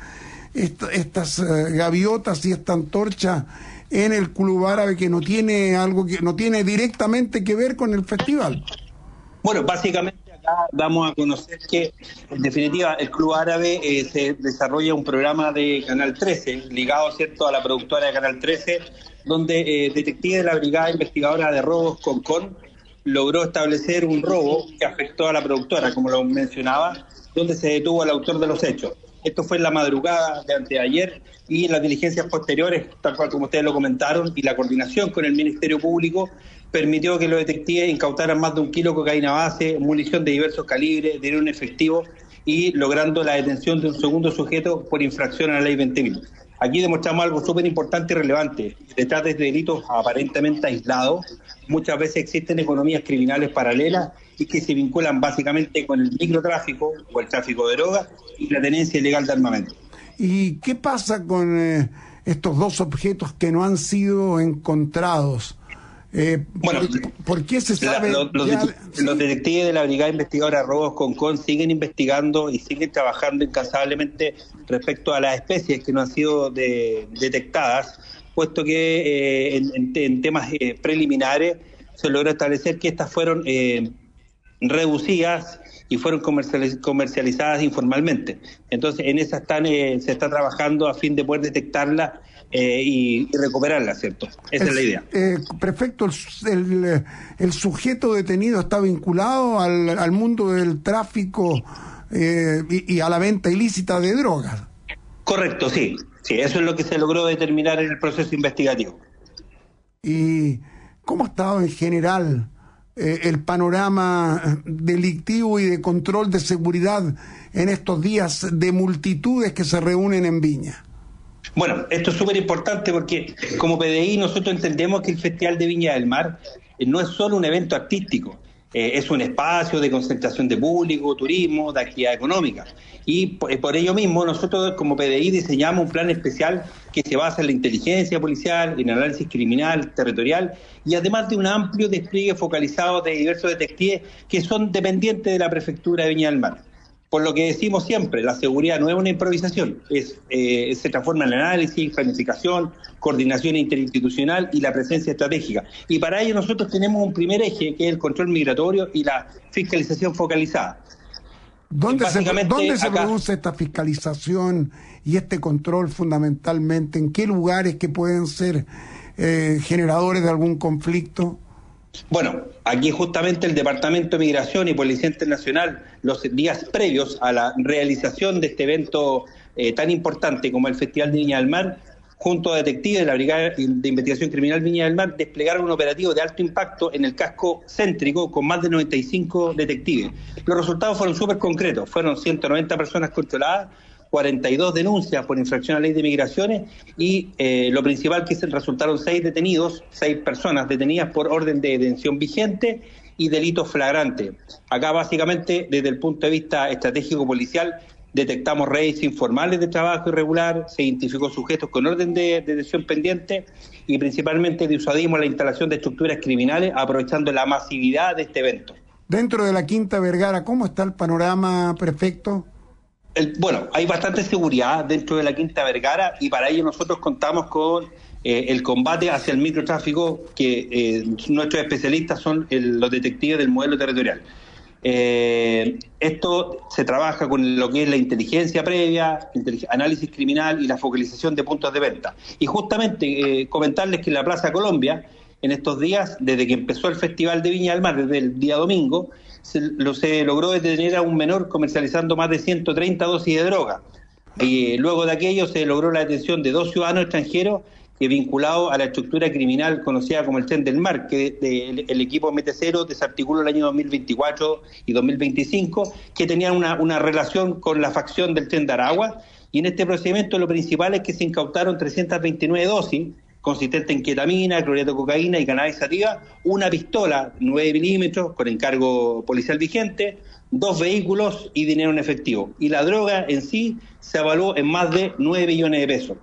gaviotas y esta antorcha en el Club Árabe que no tiene directamente que ver con el festival? Bueno, básicamente acá vamos a conocer que, en definitiva, el Club Árabe se desarrolla un programa de Canal 13, ligado, ¿cierto?, a la productora de Canal 13, donde detectives de la Brigada Investigadora de Robos Concon logró establecer un robo que afectó a la productora, como lo mencionaba, donde se detuvo al autor de los hechos. Esto fue en la madrugada de anteayer y en las diligencias posteriores, tal cual como ustedes lo comentaron, y la coordinación con el Ministerio Público permitió que los detectives incautaran más de 1 kilo de cocaína base, munición de diversos calibres, dinero en efectivo y logrando la detención de un segundo sujeto por infracción a la ley 20.000. Aquí demostramos algo súper importante y relevante. Detrás de delitos aparentemente aislados, muchas veces existen economías criminales paralelas y que se vinculan básicamente con el microtráfico o el tráfico de drogas y la tenencia ilegal de armamento. ¿Y qué pasa con estos 2 objetos que no han sido encontrados? Bueno, ¿por qué se sabe? Los detectives de la Brigada Investigadora de Robos Concon siguen investigando y siguen trabajando incansablemente respecto a las especies que no han sido detectadas, puesto que en temas preliminares se logró establecer que estas fueron reducidas y fueron comercializadas informalmente. Entonces, en esa se está trabajando a fin de poder detectarlas y recuperarla, ¿cierto? Esa es la idea. Prefecto, el sujeto detenido está vinculado al mundo del tráfico y a la venta ilícita de drogas. Correcto, sí. Sí, eso es lo que se logró determinar en el proceso investigativo. ¿Y cómo ha estado en general el panorama delictivo y de control de seguridad en estos días de multitudes que se reúnen en Viña? Bueno, esto es súper importante porque como PDI nosotros entendemos que el Festival de Viña del Mar no es solo un evento artístico, es un espacio de concentración de público, turismo, de actividad económica. Y por ello mismo nosotros como PDI diseñamos un plan especial que se basa en la inteligencia policial, en análisis criminal, territorial y además de un amplio despliegue focalizado de diversos detectives que son dependientes de la Prefectura de Viña del Mar. Por lo que decimos siempre, la seguridad no es una improvisación, se transforma en análisis, planificación, coordinación interinstitucional y la presencia estratégica. Y para ello nosotros tenemos un primer eje, que es el control migratorio y la fiscalización focalizada. ¿Dónde se produce esta fiscalización y este control fundamentalmente? ¿En qué lugares que pueden ser generadores de algún conflicto? Bueno, aquí justamente el Departamento de Migración y Policía Internacional, los días previos a la realización de este evento tan importante como el Festival de Viña del Mar, junto a detectives de la Brigada de Investigación Criminal Viña del Mar, desplegaron un operativo de alto impacto en el casco céntrico con más de 95 detectives. Los resultados fueron súper concretos, fueron 190 personas controladas, 42 denuncias por infracción a la ley de migraciones y lo principal que resultaron 6 personas detenidas por orden de detención vigente y delitos flagrantes. Acá básicamente desde el punto de vista estratégico policial detectamos redes informales de trabajo irregular, se identificó sujetos con orden de detención pendiente y principalmente disuadimos la instalación de estructuras criminales aprovechando la masividad de este evento. Dentro de la Quinta Vergara, ¿cómo está el panorama, prefecto? Bueno, hay bastante seguridad dentro de la Quinta Vergara y para ello nosotros contamos con el combate hacia el microtráfico que nuestros especialistas son los detectives del modelo territorial. Esto se trabaja con lo que es la inteligencia previa, análisis criminal y la focalización de puntos de venta. Y justamente comentarles que en la Plaza Colombia, en estos días, desde que empezó el Festival de Viña del Mar, desde el día domingo, se logró detener a un menor comercializando más de 130 dosis de droga. Y luego de aquello se logró la detención de 2 ciudadanos extranjeros que vinculados a la estructura criminal conocida como el Tren del Mar, que el equipo MT0 desarticuló el año 2024 y 2025, que tenían una relación con la facción del Tren de Aragua Y en este procedimiento lo principal es que se incautaron 329 dosis, consistentes en ketamina, clorhidrato de cocaína y cannabis sativa, una pistola 9 milímetros con encargo policial vigente, 2 vehículos y dinero en efectivo. Y la droga en sí se evaluó en más de 9 millones de pesos.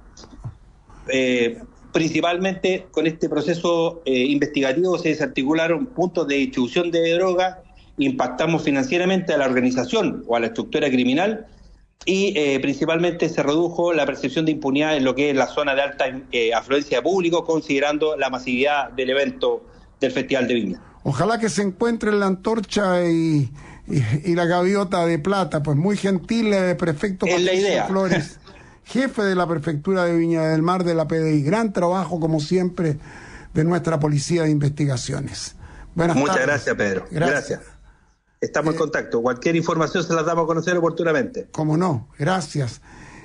Principalmente con este proceso investigativo se desarticularon puntos de distribución de droga, impactamos financieramente a la organización o a la estructura criminal y principalmente se redujo la percepción de impunidad en lo que es la zona de alta afluencia de público, considerando la masividad del evento del Festival de Viña. Ojalá que se encuentren la antorcha y la gaviota de plata, pues muy gentil prefecto Patricio Flores, jefe de la prefectura de Viña del Mar de la PDI. Gran trabajo, como siempre, de nuestra policía de investigaciones. Muchas gracias, Pedro. Gracias. Estamos en contacto. Cualquier información se las damos a conocer oportunamente. Cómo no, gracias.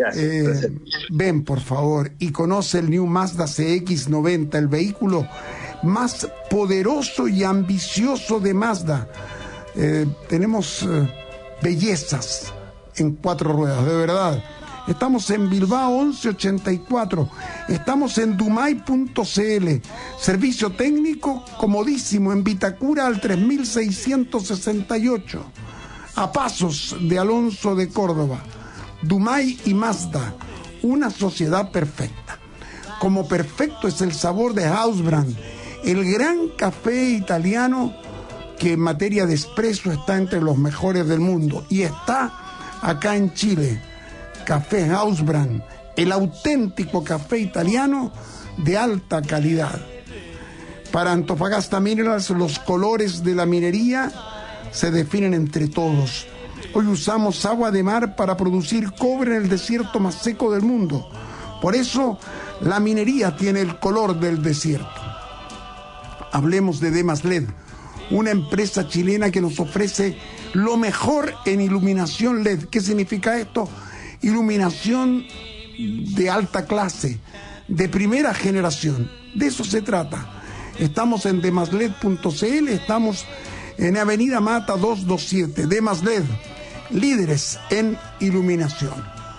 Ven, por favor, y conoce el New Mazda CX-90, el vehículo más poderoso y ambicioso de Mazda. Tenemos bellezas en 4 ruedas, de verdad. Estamos en Bilbao 1184, estamos en dumay.cl, servicio técnico comodísimo en Vitacura al 3668, a pasos de Alonso de Córdoba. Dumay y Mazda, una sociedad perfecta. Como perfecto es el sabor de Hausbrand, el gran café italiano que en materia de espresso está entre los mejores del mundo y está acá en Chile. Café Hausbrand, el auténtico café italiano de alta calidad. Para Antofagasta Minerals, los colores de la minería se definen entre todos. Hoy usamos agua de mar para producir cobre en el desierto más seco del mundo. Por eso, la minería tiene el color del desierto. Hablemos de Demas LED, una empresa chilena que nos ofrece lo mejor en iluminación LED. ¿Qué significa esto? Iluminación de alta clase, de primera generación. De eso se trata. Estamos en demasled.cl, estamos en Avenida Mata 227. Demas LED, líderes en iluminación.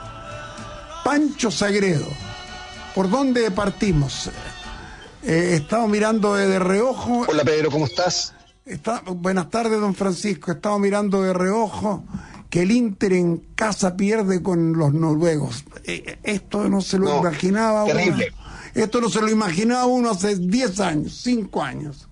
Pancho Sagredo, ¿por dónde partimos? Estamos mirando de reojo. Hola Pedro, ¿cómo estás? Buenas tardes, don Francisco. Estamos mirando de reojo que el Inter en casa pierde con los noruegos. Esto no se lo imaginaba uno. Esto no se lo imaginaba uno hace 10 años, 5 años.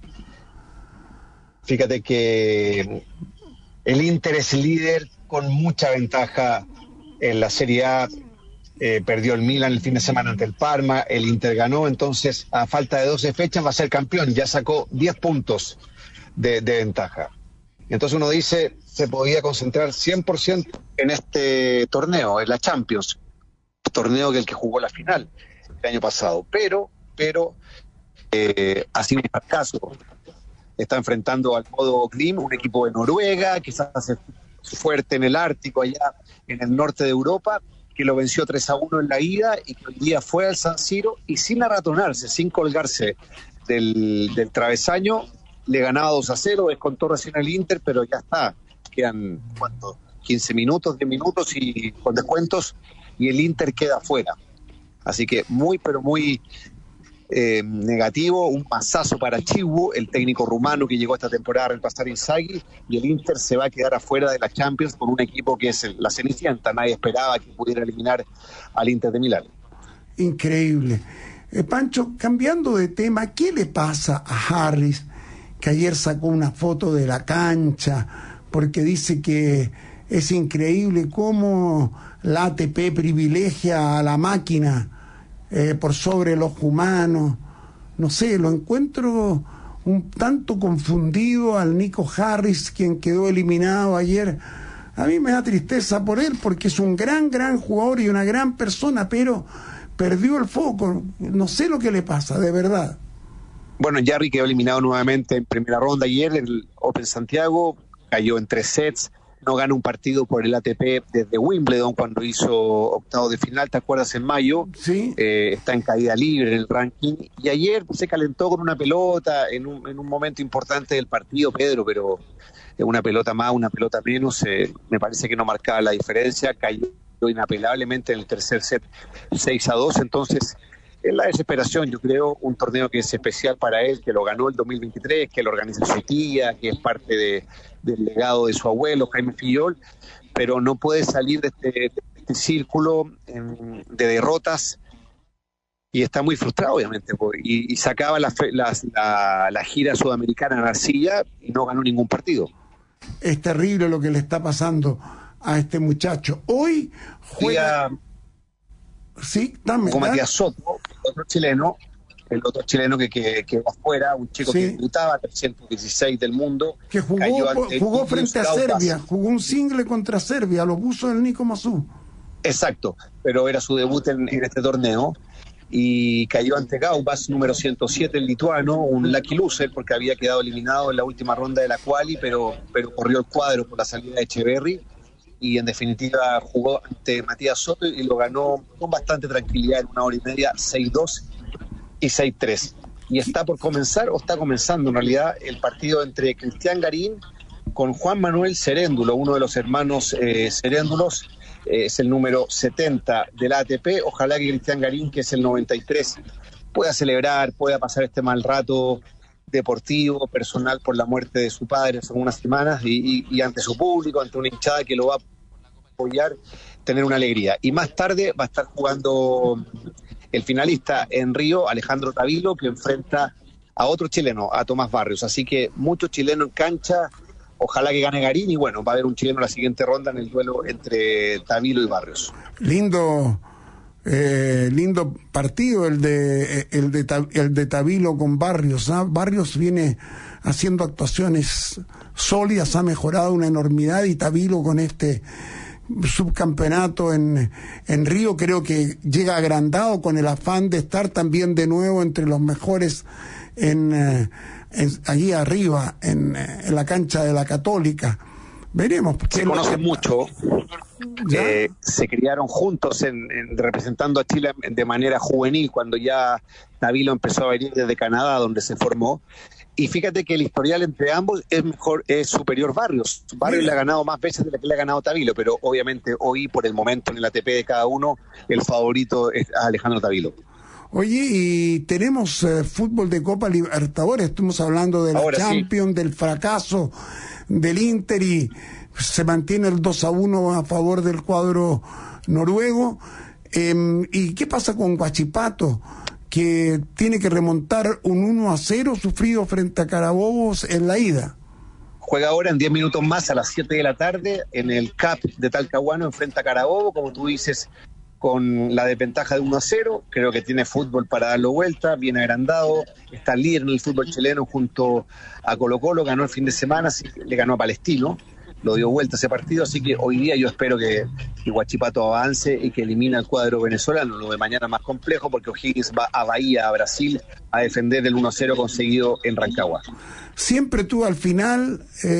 Fíjate que el Inter es líder con mucha ventaja en la Serie A. Perdió el Milan el fin de semana ante el Parma, el Inter ganó, entonces a falta de 12 fechas va a ser campeón, ya sacó 10 puntos de ventaja. Entonces uno dice, se podía concentrar 100% en este torneo, en la Champions, torneo que el que jugó la final el año pasado, pero así no es el caso. Está enfrentando al Bodo Glimt, un equipo de Noruega, que se hace fuerte en el Ártico, allá en el norte de Europa, que lo venció 3-1 en la ida y que hoy día fue al San Siro y sin arratonarse, sin colgarse del travesaño, le ganaba 2-0, descontó recién el Inter, pero ya está, quedan 15 minutos, 10 minutos y con descuentos y el Inter queda fuera. Así que muy negativo, un pasazo para Chivu, el técnico rumano que llegó esta temporada a reemplazar a Inzaghi, y el Inter se va a quedar afuera de la Champions por un equipo que es la Cenicienta. Nadie esperaba que pudiera eliminar al Inter de Milán. Increíble. Pancho, cambiando de tema, ¿qué le pasa a Harris, que ayer sacó una foto de la cancha, porque dice que es increíble cómo la ATP privilegia a la máquina por sobre los humanos? No sé, lo encuentro un tanto confundido al Nico Harris, quien quedó eliminado ayer. A mí me da tristeza por él, porque es un gran jugador y una gran persona, pero perdió el foco. No sé lo que le pasa, de verdad. Bueno, Jarry quedó eliminado nuevamente en primera ronda ayer, el Open Santiago, cayó en 3 sets, no gana un partido por el ATP desde Wimbledon cuando hizo octavo de final, ¿te acuerdas? En mayo. Sí. Está en caída libre en el ranking, y ayer se calentó con una pelota en un momento importante del partido, Pedro, pero una pelota más, una pelota menos, me parece que no marcaba la diferencia, cayó inapelablemente en el tercer set 6-2. Entonces, es la desesperación, yo creo, un torneo que es especial para él, que lo ganó el 2023, que lo organiza su tía, que es parte del legado de su abuelo, Jaime Fillol, pero no puede salir de este círculo de derrotas y está muy frustrado, obviamente, y sacaba la gira sudamericana en Arcilla y no ganó ningún partido. Es terrible lo que le está pasando a este muchacho. Hoy juega... Sí, dame. Con Matías Soto, el otro chileno que quedó afuera, un chico que debutaba, 316 del mundo. Que jugó frente a Serbia, jugó un single contra Serbia, lo puso el Nico Mazú. Exacto, pero era su debut en este torneo. Y cayó ante Gaubas, número 107, el lituano, un lucky loser porque había quedado eliminado en la última ronda de la quali, pero corrió el cuadro por la salida de Echeverry y en definitiva jugó ante Matías Soto y lo ganó con bastante tranquilidad en 1 hora y media, 6-2 y 6-3. Y está por comenzar, o está comenzando en realidad, el partido entre Cristian Garín con Juan Manuel Ceréndulo, uno de los hermanos Ceréndulos. Es el número 70 de la ATP. Ojalá que Cristian Garín, que es el 93, pueda celebrar, pueda pasar este mal rato deportivo, personal, por la muerte de su padre hace unas semanas y ante su público, ante una hinchada que lo va a apoyar, tener una alegría. Y más tarde va a estar jugando el finalista en Río, Alejandro Tavilo, que enfrenta a otro chileno, a Tomás Barrios. Así que muchos chilenos en cancha. Ojalá que gane Garín y bueno, va a haber un chileno en la siguiente ronda en el duelo entre Tavilo y Barrios. Lindo partido el de Tavilo con Barrios, ¿no? Barrios viene haciendo actuaciones sólidas, ha mejorado una enormidad y Tavilo con este subcampeonato en Río creo que llega agrandado con el afán de estar también de nuevo entre los mejores allí arriba en la cancha de la Católica. Veremos. Se conocen mucho, se criaron juntos representando a Chile de manera juvenil cuando ya Tavilo empezó a venir desde Canadá, donde se formó. Y fíjate que el historial entre ambos es superior Barrios. Barrios le ha ganado más veces de lo que le ha ganado Tavilo, pero obviamente hoy, por el momento en el ATP de cada uno, el favorito es Alejandro Tavilo. Oye, y tenemos fútbol de Copa Libertadores, estuvimos hablando de la Ahora Champions, del fracaso del Inter y se mantiene el 2-1 a favor del cuadro noruego. ¿Y qué pasa con Huachipato, que tiene que remontar un 1-0 sufrido frente a Carabobos en la ida? Juega ahora en 10 minutos más a las 7 de la tarde en el CAP de Talcahuano, enfrenta a Carabobo, como tú dices, con la desventaja de 1-0, creo que tiene fútbol para darlo vuelta, bien agrandado, está líder en el fútbol chileno junto a Colo-Colo, ganó el fin de semana, le ganó a Palestino, lo dio vuelta ese partido, así que hoy día yo espero que Huachipato avance y que elimine al cuadro venezolano. Lo de mañana más complejo porque O'Higgins va a Bahía, a Brasil, a defender el 1-0 conseguido en Rancagua. Siempre tú al final,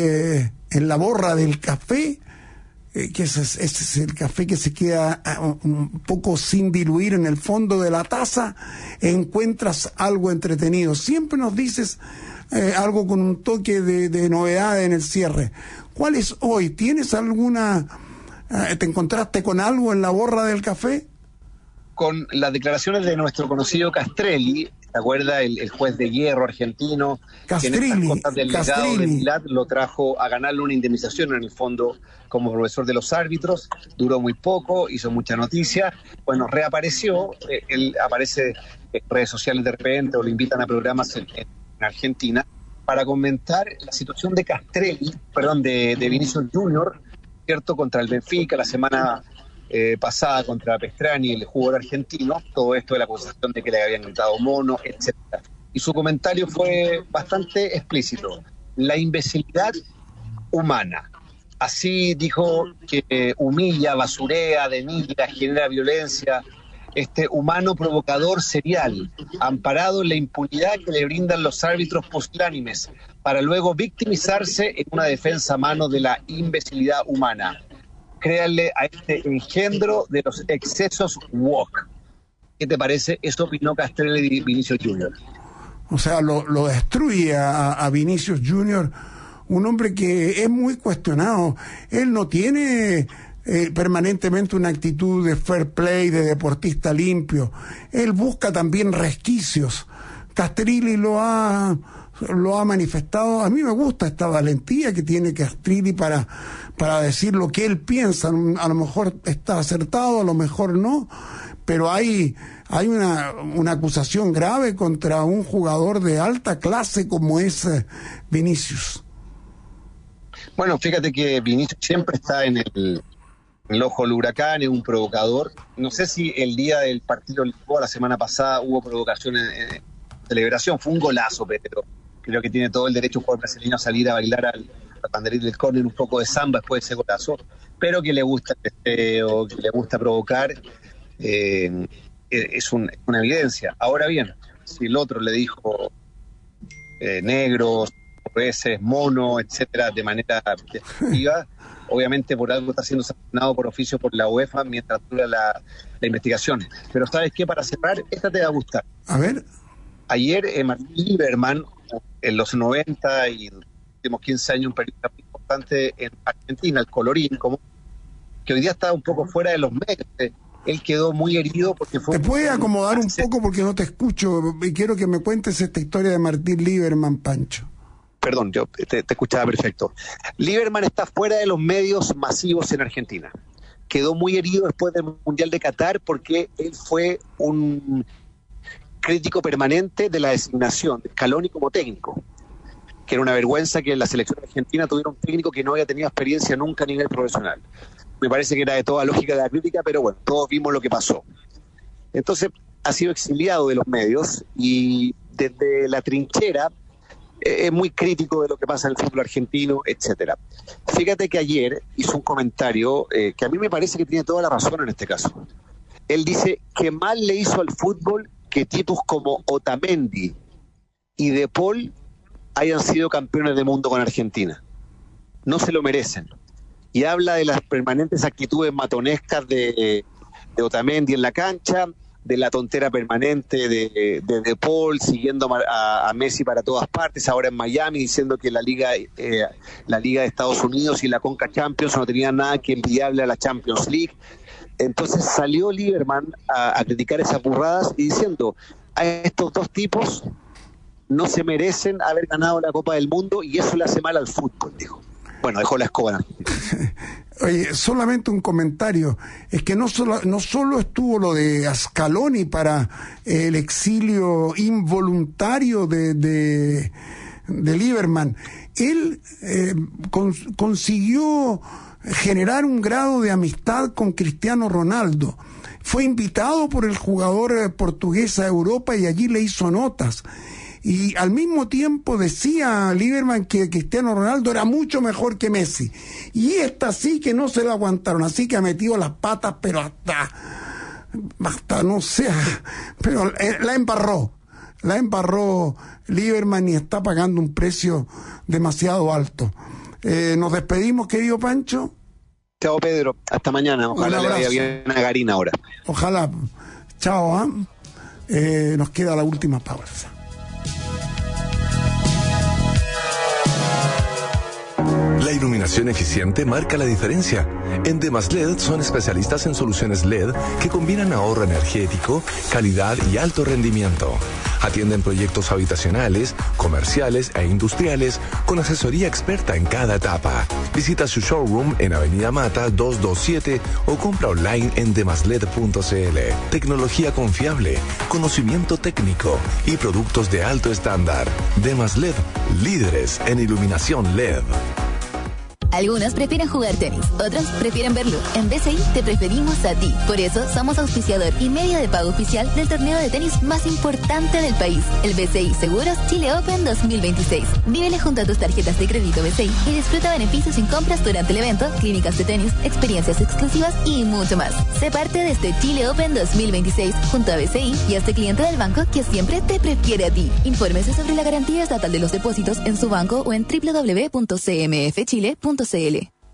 en la borra del café, que ese es el café que se queda un poco sin diluir en el fondo de la taza, encuentras algo entretenido. Siempre nos dices algo con un toque de novedad en el cierre. ¿Cuál es hoy? ¿Tienes alguna... ¿Te encontraste con algo en la borra del café? Con las declaraciones de nuestro conocido Castrelli, ¿te acuerdas? El juez de hierro argentino, Castrilli, que en estas cosas del legado de Milad lo trajo a ganarle una indemnización en el fondo como profesor de los árbitros, duró muy poco, hizo mucha noticia, bueno, reapareció, él aparece en redes sociales de repente o lo invitan a programas en Argentina para comentar la situación de Castrelli, de Vinicius Junior, cierto, contra el Benfica la semana pasada contra Pestrani, el jugador argentino, todo esto de la acusación de que le habían gritado mono, etcétera. Y su comentario fue bastante explícito: la imbecilidad humana. Así dijo, que humilla, basurea, denigra, genera violencia, este humano provocador serial, amparado en la impunidad que le brindan los árbitros pusilánimes, para luego victimizarse en una defensa a mano de la imbecilidad humana. Créanle a este engendro de los excesos woke. ¿Qué te parece? Eso opinó Castrelli de Vinicius Junior. O sea, lo destruye a Vinicius Junior, un hombre que es muy cuestionado. Él no tiene permanentemente una actitud de fair play, de deportista limpio. Él busca también resquicios. Castrilli lo ha manifestado. A mí me gusta esta valentía que tiene Castrilli para decir lo que él piensa. A lo mejor está acertado, a lo mejor no, pero hay una acusación grave contra un jugador de alta clase como es Vinicius. Bueno, fíjate que Vinicius siempre está en el ojo del huracán, es un provocador. No sé si el día del partido de Lisboa, la semana pasada, hubo provocación en celebración. Fue un golazo, pero creo que tiene todo el derecho un jugador brasileño a salir a bailar al banderín del córner, un poco de samba después de ese golazo, pero que le gusta el deseo, que le gusta provocar, es una evidencia. Ahora bien, si el otro le dijo negros, veces, mono, etcétera, de manera despectiva, obviamente por algo está siendo sancionado por oficio por la UEFA mientras dura la investigación. Pero ¿sabes qué? Para cerrar, esta te va a gustar. A ver. Ayer Martín Lieberman, en los 90 y los últimos 15 años, un periodista muy importante en Argentina, el Colorín, que hoy día está un poco fuera de los medios. Él quedó muy herido porque fue... ¿Te puedes acomodar un poco porque no te escucho? Y quiero que me cuentes esta historia de Martín Lieberman, Pancho. Perdón, yo te escuchaba perfecto. Lieberman está fuera de los medios masivos en Argentina. Quedó muy herido después del Mundial de Qatar porque él fue un crítico permanente de la designación de Scaloni como técnico, que era una vergüenza que en la selección argentina tuviera un técnico que no había tenido experiencia nunca a nivel profesional. Me parece que era de toda lógica de la crítica, pero bueno, todos vimos lo que pasó. Entonces, ha sido exiliado de los medios y desde la trinchera es muy crítico de lo que pasa en el fútbol argentino, etcétera. Fíjate que ayer hizo un comentario que a mí me parece que tiene toda la razón en este caso. Él dice que mal le hizo al fútbol que tipos como Otamendi y De Paul hayan sido campeones del mundo con Argentina. No se lo merecen. Y habla de las permanentes actitudes matonescas de Otamendi en la cancha, de la tontera permanente de Paul siguiendo a Messi para todas partes, ahora en Miami diciendo que la liga de Estados Unidos y la Conca Champions no tenían nada que envidiarle a la Champions League. Entonces salió Lieberman a criticar esas burradas y diciendo a estos dos tipos no se merecen haber ganado la Copa del Mundo y eso le hace mal al fútbol, dijo. Bueno, dejó la escoba. Oye, solamente un comentario. Es que no solo estuvo lo de Scaloni para el exilio involuntario de Lieberman. Él consiguió generar un grado de amistad con Cristiano Ronaldo. Fue invitado por el jugador portugués a Europa y allí le hizo notas. Y al mismo tiempo decía Lieberman que Cristiano Ronaldo era mucho mejor que Messi. Y esta sí que no se la aguantaron, así que ha metido las patas, pero hasta no sé, pero la embarró Lieberman y está pagando un precio demasiado alto. Nos despedimos, querido Pancho. Chao, Pedro, hasta mañana. Ojalá le vaya bien a Garín ahora. Ojalá. Chao, nos queda la última pausa. La iluminación eficiente marca la diferencia. En Demasled son especialistas en soluciones LED que combinan ahorro energético, calidad y alto rendimiento. Atienden proyectos habitacionales, comerciales e industriales con asesoría experta en cada etapa. Visita su showroom en Avenida Mata 227 o compra online en demasled.cl. Tecnología confiable, conocimiento técnico y productos de alto estándar. Demasled, líderes en iluminación LED. Algunos prefieren jugar tenis, otros prefieren verlo. En BCI te preferimos a ti. Por eso somos auspiciador y medio de pago oficial del torneo de tenis más importante del país, el BCI Seguros Chile Open 2026. Vívele junto a tus tarjetas de crédito BCI y disfruta beneficios sin compras durante el evento, clínicas de tenis, experiencias exclusivas y mucho más. Sé parte de este Chile Open 2026 junto a BCI y hazte cliente del banco que siempre te prefiere a ti. Infórmese sobre la garantía estatal de los depósitos en su banco o en www.cmfchile.cl.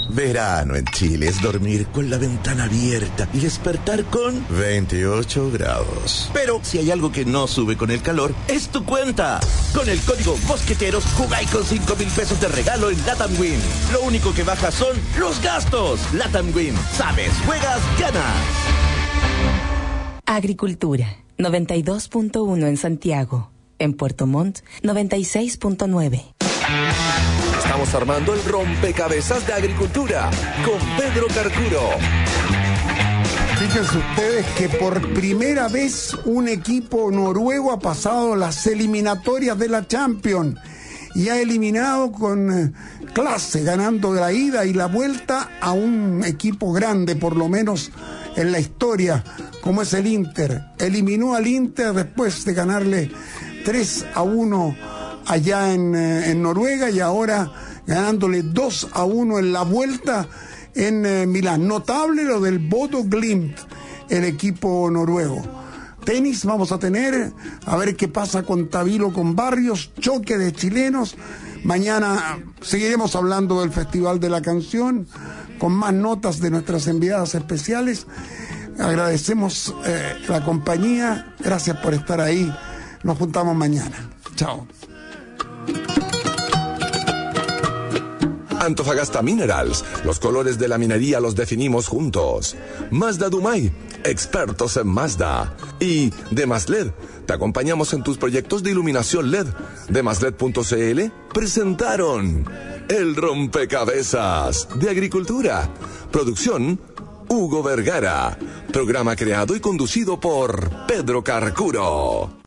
Verano en Chile es dormir con la ventana abierta y despertar con 28 grados. Pero si hay algo que no sube con el calor, es tu cuenta. Con el código Mosqueteros jugáis con 5,000 pesos de regalo en Latam Win. Lo único que baja son los gastos. Latam Win. Sabes, juegas, ganas. Agricultura, 92.1 en Santiago. En Puerto Montt, 96.9. Estamos armando el rompecabezas de agricultura con Pedro Carcuro. Fíjense ustedes que por primera vez un equipo noruego ha pasado las eliminatorias de la Champions y ha eliminado con clase, ganando de la ida y la vuelta a un equipo grande, por lo menos en la historia, como es el Inter. Eliminó al Inter después de ganarle 3-1 allá en Noruega y ahora ganándole 2-1 en la vuelta en Milán. Notable lo del Bodo Glimt, el equipo noruego. Tenis vamos a tener, a ver qué pasa con Tabilo, con Barrios, choque de chilenos. Mañana seguiremos hablando del Festival de la Canción con más notas de nuestras enviadas especiales. Agradecemos la compañía, gracias por estar ahí. Nos juntamos mañana. Chao. Antofagasta Minerals, los colores de la minería los definimos juntos. Mazda Dumay, expertos en Mazda. Y Demaslet, te acompañamos en tus proyectos de iluminación LED. Demaslet.cl presentaron El Rompecabezas de Agricultura. Producción Hugo Vergara. Programa creado y conducido por Pedro Carcuro.